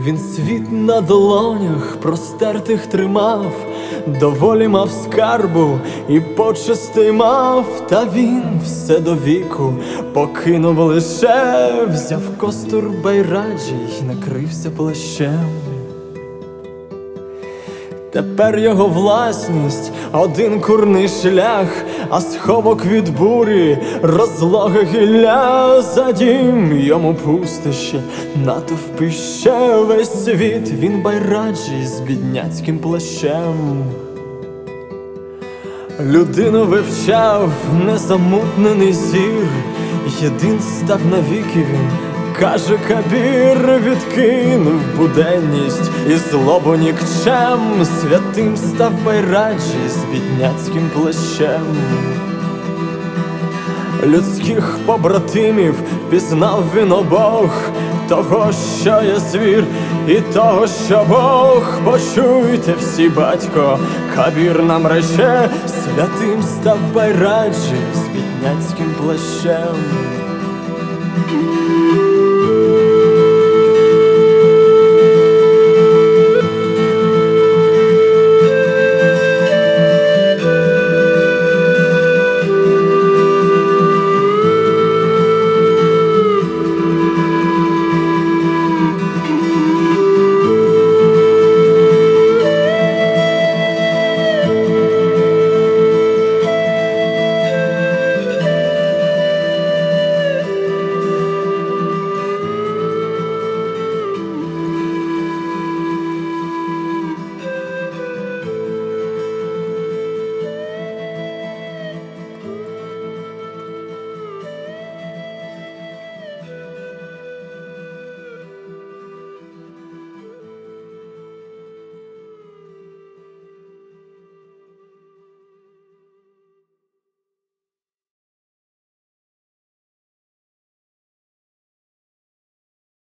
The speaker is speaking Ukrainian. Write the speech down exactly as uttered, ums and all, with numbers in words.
Він світ на долонях простертих тримав, доволі мав скарбу і почестей мав. Та він все до віку покинув лише, взяв костур байраджі й накрився плащем. Тепер його власність один курний шлях, а сховок від бурі розлоге гілля. За дім йому пустище, натовпи ще весь світ. Він байраджі з бідняцьким плащем. Людину вивчав незамутнений зір, єдин став навіки він, каже Кабір. Відкинув буденність і злобу нікчем, святим став байраджі з бідняцьким плащем. Людських побратимів пізнав він обох, того, що є звір, і того, що Бог. Почуйте всі, батько, Кабір нам рече, святим став байраджі з бідняцьким плащем.